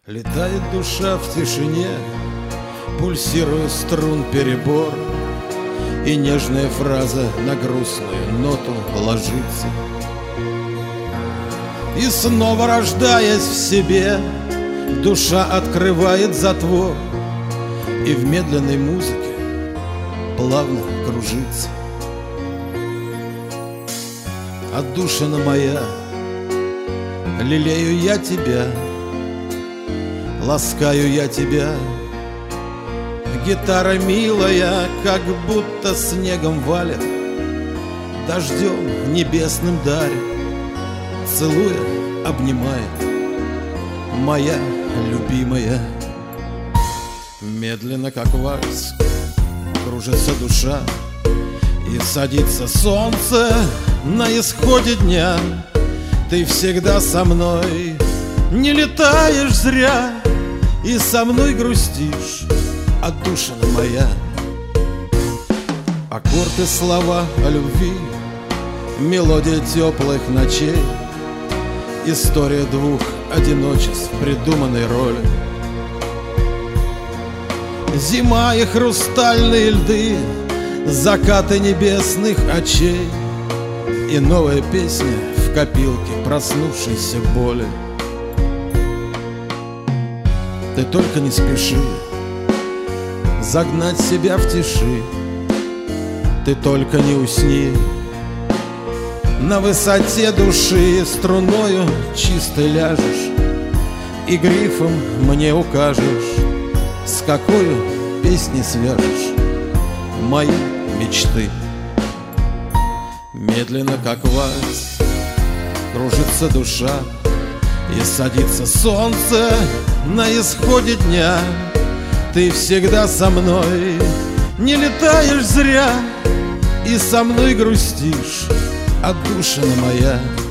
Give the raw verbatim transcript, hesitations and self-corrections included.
Летает душа в тишине, пульсируя струн перебор, и нежная фраза на грустную ноту ложится. И снова рождаясь в себе, душа открывает затвор, и в медленной музыке плавно кружится. Отдушина моя, лелею я тебя, ласкаю я тебя. Гитара милая, как будто снегом валит, дождем небесным дарит, целуя, обнимает, моя любимая. Медленно, как вальс, кружится душа, и садится солнце на исходе дня. Ты всегда со мной, не летаешь зря, и со мной грустишь, отдушина моя. Аккорды, слова о любви, мелодия теплых ночей, история двух одиночеств в придуманной роли. Зима и хрустальные льды, закаты небесных очей, и новая песня в копилке проснувшейся боли. Ты только не спеши загнать себя в тиши, ты только не усни на высоте души, струною чисто ляжешь и грифом мне укажешь, с какой песней свяжешь мои мечты. Медленно, как вальс, кружится душа, и садится солнце на исходе дня. Ты всегда со мной, не летаешь зря, и со мной грустишь, отдушина моя.